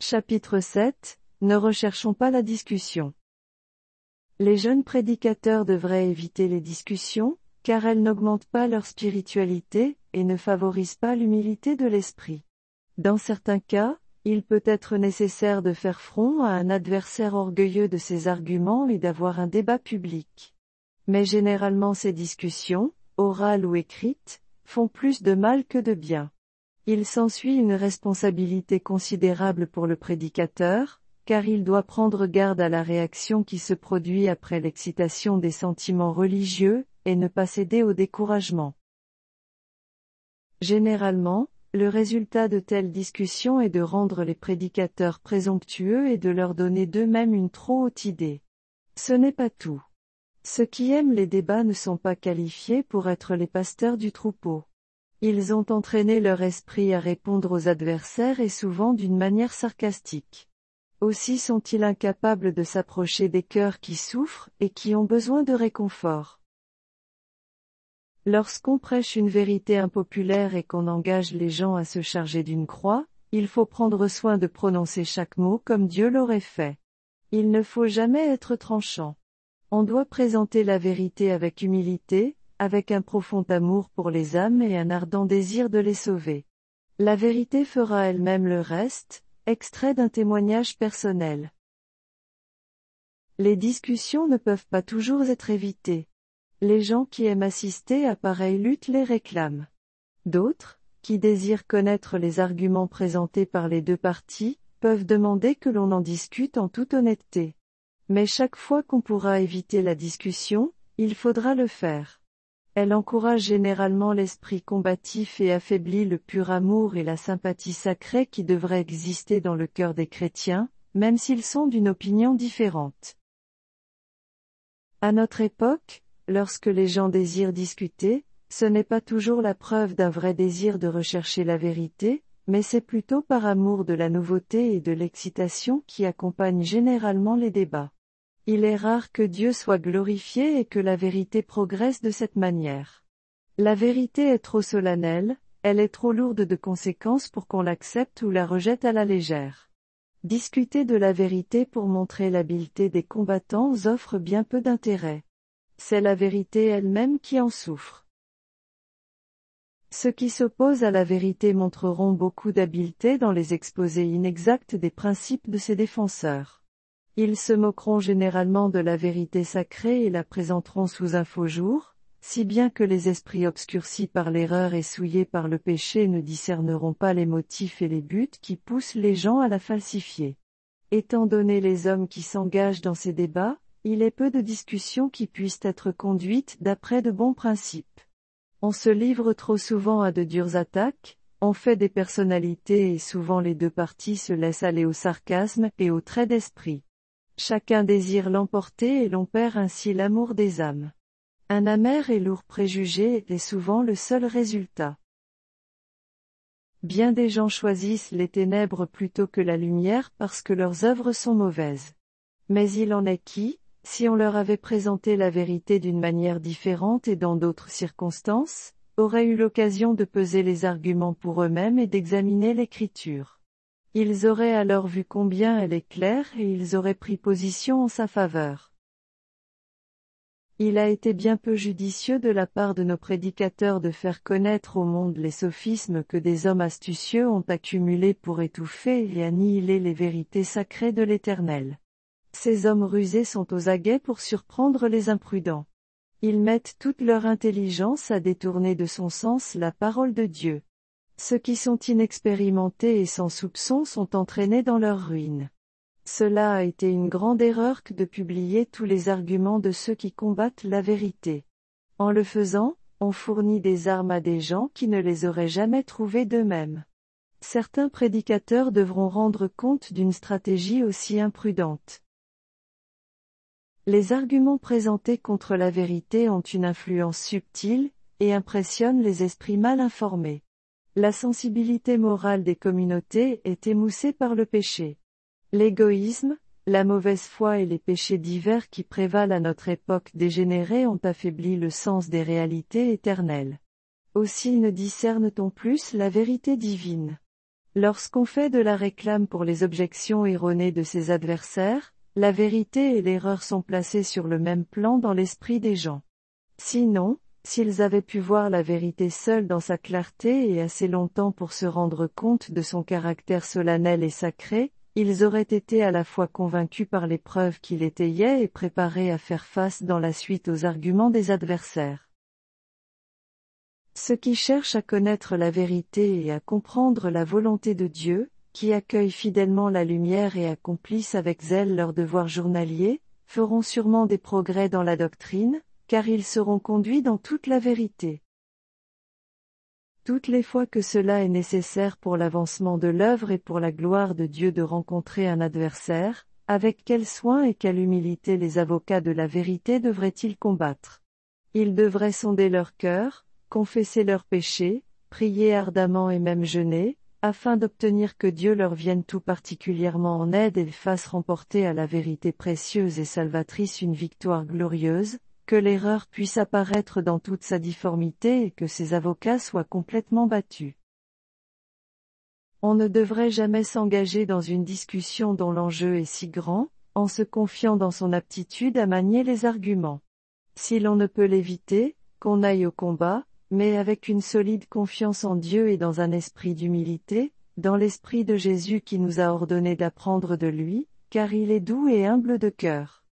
Chapitre 7. Ne recherchons pas la discussion. Les jeunes prédicateurs devraient éviter les discussions, car elles n'augmentent pas leur spiritualité, et ne favorisent pas l'humilité de l'esprit. Dans certains cas, il peut être nécessaire de faire front à un adversaire orgueilleux de ses arguments et d'avoir un débat public. Mais généralement ces discussions, orales ou écrites, font plus de mal que de bien. Il s'ensuit une responsabilité considérable pour le prédicateur, car il doit prendre garde à la réaction qui se produit après l'excitation des sentiments religieux, et ne pas céder au découragement. Généralement, le résultat de telles discussions est de rendre les prédicateurs présomptueux et de leur donner d'eux-mêmes une trop haute idée. Ce n'est pas tout. Ceux qui aiment les débats ne sont pas qualifiés pour être les pasteurs du troupeau. Ils ont entraîné leur esprit à répondre aux adversaires et souvent d'une manière sarcastique. Aussi sont-ils incapables de s'approcher des cœurs qui souffrent et qui ont besoin de réconfort. Lorsqu'on prêche une vérité impopulaire et qu'on engage les gens à se charger d'une croix, il faut prendre soin de prononcer chaque mot comme Dieu l'aurait fait. Il ne faut jamais être tranchant. On doit présenter la vérité avec humilité, avec un profond amour pour les âmes et un ardent désir de les sauver. La vérité fera elle-même le reste, extrait d'un témoignage personnel. Les discussions ne peuvent pas toujours être évitées. Les gens qui aiment assister à pareille lutte les réclament. D'autres, qui désirent connaître les arguments présentés par les deux parties, peuvent demander que l'on en discute en toute honnêteté. Mais chaque fois qu'on pourra éviter la discussion, il faudra le faire. Elle encourage généralement l'esprit combatif et affaiblit le pur amour et la sympathie sacrée qui devraient exister dans le cœur des chrétiens, même s'ils sont d'une opinion différente. À notre époque, lorsque les gens désirent discuter, ce n'est pas toujours la preuve d'un vrai désir de rechercher la vérité, mais c'est plutôt par amour de la nouveauté et de l'excitation qui accompagne généralement les débats. Il est rare que Dieu soit glorifié et que la vérité progresse de cette manière. La vérité est trop solennelle, elle est trop lourde de conséquences pour qu'on l'accepte ou la rejette à la légère. Discuter de la vérité pour montrer l'habileté des combattants offre bien peu d'intérêt. C'est la vérité elle-même qui en souffre. Ceux qui s'opposent à la vérité montreront beaucoup d'habileté dans les exposés inexacts des principes de ses défenseurs. Ils se moqueront généralement de la vérité sacrée et la présenteront sous un faux jour, si bien que les esprits obscurcis par l'erreur et souillés par le péché ne discerneront pas les motifs et les buts qui poussent les gens à la falsifier. Étant donné les hommes qui s'engagent dans ces débats, il est peu de discussions qui puissent être conduites d'après de bons principes. On se livre trop souvent à de dures attaques, on fait des personnalités et souvent les deux parties se laissent aller au sarcasme et au trait d'esprit. Chacun désire l'emporter et l'on perd ainsi l'amour des âmes. Un amer et lourd préjugé est souvent le seul résultat. Bien des gens choisissent les ténèbres plutôt que la lumière parce que leurs œuvres sont mauvaises. Mais il en est qui, si on leur avait présenté la vérité d'une manière différente et dans d'autres circonstances, auraient eu l'occasion de peser les arguments pour eux-mêmes et d'examiner l'écriture. Ils auraient alors vu combien elle est claire et ils auraient pris position en sa faveur. Il a été bien peu judicieux de la part de nos prédicateurs de faire connaître au monde les sophismes que des hommes astucieux ont accumulés pour étouffer et annihiler les vérités sacrées de l'Éternel. Ces hommes rusés sont aux aguets pour surprendre les imprudents. Ils mettent toute leur intelligence à détourner de son sens la parole de Dieu. Ceux qui sont inexpérimentés et sans soupçon sont entraînés dans leur ruine. Cela a été une grande erreur que de publier tous les arguments de ceux qui combattent la vérité. En le faisant, on fournit des armes à des gens qui ne les auraient jamais trouvées d'eux-mêmes. Certains prédicateurs devront rendre compte d'une stratégie aussi imprudente. Les arguments présentés contre la vérité ont une influence subtile, et impressionnent les esprits mal informés. La sensibilité morale des communautés est émoussée par le péché. L'égoïsme, la mauvaise foi et les péchés divers qui prévalent à notre époque dégénérée ont affaibli le sens des réalités éternelles. Aussi ne discerne-t-on plus la vérité divine. Lorsqu'on fait de la réclame pour les objections erronées de ses adversaires, la vérité et l'erreur sont placées sur le même plan dans l'esprit des gens. Sinon, s'ils avaient pu voir la vérité seule dans sa clarté et assez longtemps pour se rendre compte de son caractère solennel et sacré, ils auraient été à la fois convaincus par les preuves qu'il étayait et préparés à faire face dans la suite aux arguments des adversaires. Ceux qui cherchent à connaître la vérité et à comprendre la volonté de Dieu, qui accueillent fidèlement la lumière et accomplissent avec zèle leur devoir journalier, feront sûrement des progrès dans la doctrine, car ils seront conduits dans toute la vérité. Toutes les fois que cela est nécessaire pour l'avancement de l'œuvre et pour la gloire de Dieu de rencontrer un adversaire, avec quel soin et quelle humilité les avocats de la vérité devraient-ils combattre? Ils devraient sonder leur cœur, confesser leurs péchés, prier ardemment et même jeûner, afin d'obtenir que Dieu leur vienne tout particulièrement en aide et fasse remporter à la vérité précieuse et salvatrice une victoire glorieuse, que l'erreur puisse apparaître dans toute sa difformité et que ces avocats soient complètement battus. On ne devrait jamais s'engager dans une discussion dont l'enjeu est si grand, en se confiant dans son aptitude à manier les arguments. Si l'on ne peut l'éviter, qu'on aille au combat, mais avec une solide confiance en Dieu et dans un esprit d'humilité, dans l'esprit de Jésus qui nous a ordonné d'apprendre de lui, car il est doux et humble de cœur.